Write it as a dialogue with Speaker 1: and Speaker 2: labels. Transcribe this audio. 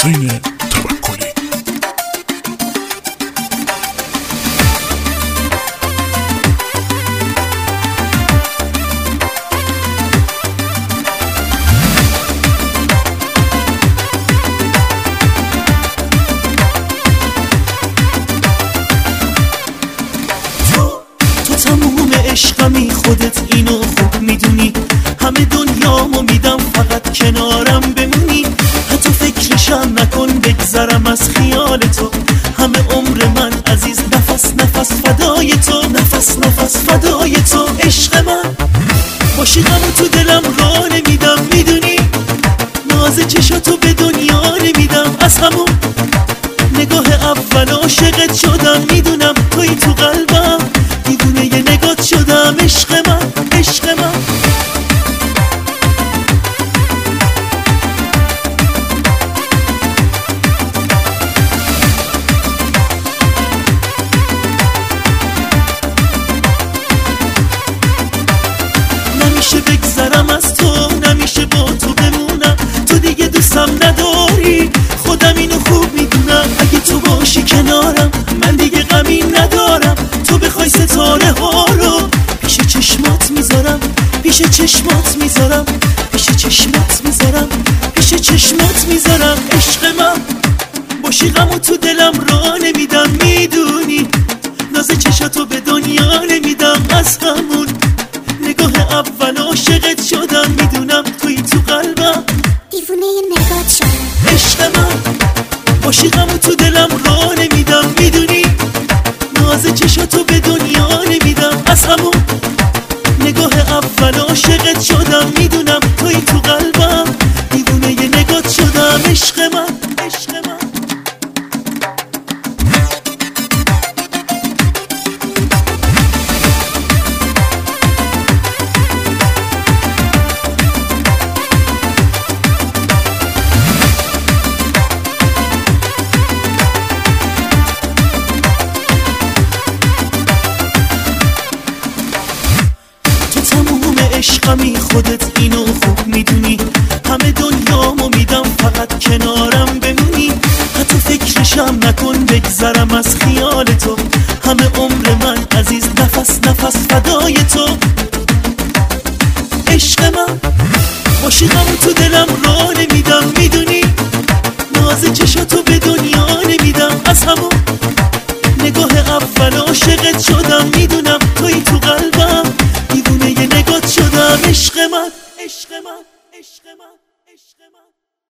Speaker 1: حسین توکلی.
Speaker 2: تو تموم عشقمی، خودت اینو خوب میدونی. همه دنیامو میدم فقط کنارم بمونی. حتی فکرشم نکن بگذرم از خیال تو. همه عمر من عزیز، نفس نفس فدای تو، نفس نفس فدای تو. عشق من باشی غمو تو دلم راه نمیدم، میدونی ناز چشاتو به دنیا نمیدم. از همون نگاه اول عاشقت شدم، میدونم توی تو قلبم، دیوونه ی نگات شدم. عشق من، عشق من. نمیشه بگذرم از تو، نمیشه با تو بمونم. تو دیگه دوستم نداری، خودم اینو خوب میدونم. اگه تو باشی کنارم من دیگه غمی ندارم. تو بخوای ستاره ها رو پیش چشمات میذارم، پیش چشمات میذارم، پیش چشمات میذارم، پیش چشمات میذارم. عشق من باشی غمو تو دلم راه نمیدم، میدونی ناز چشاتو به دنیا نمیدم. از همون نگاه اول عاشقت شدم، میدونم توی تو قلبم،
Speaker 3: دیوونه نگات شدم.
Speaker 2: عشق من باشی غمو تو دلم راه نمیدم، میدونی ناز چشاتو به دنیا نمیدم. از همون نگاه اول عاشقت شدم، میدونم توی تو قلبم، دیوونه ی نگات شدم. عشق من، عشق من. عشقمی، خودت اینو خوب میدونی. همه دنیامو میدم فقط کنارم بمونی. حتی فکرشم نکن بگذرم از خیال تو. همه عمر من عزیز، نفس نفس فدای تو. عشق من باشی غمو تو دلم راه نمیدم، میدونی ناز چشاتو به دنیا نمیدم. از همون نگاه اول عاشقت شدم، میدونم توی تو قلبم، دیوونه ی نگات شدم. عشق من، عشق من، عشق من، عشق من.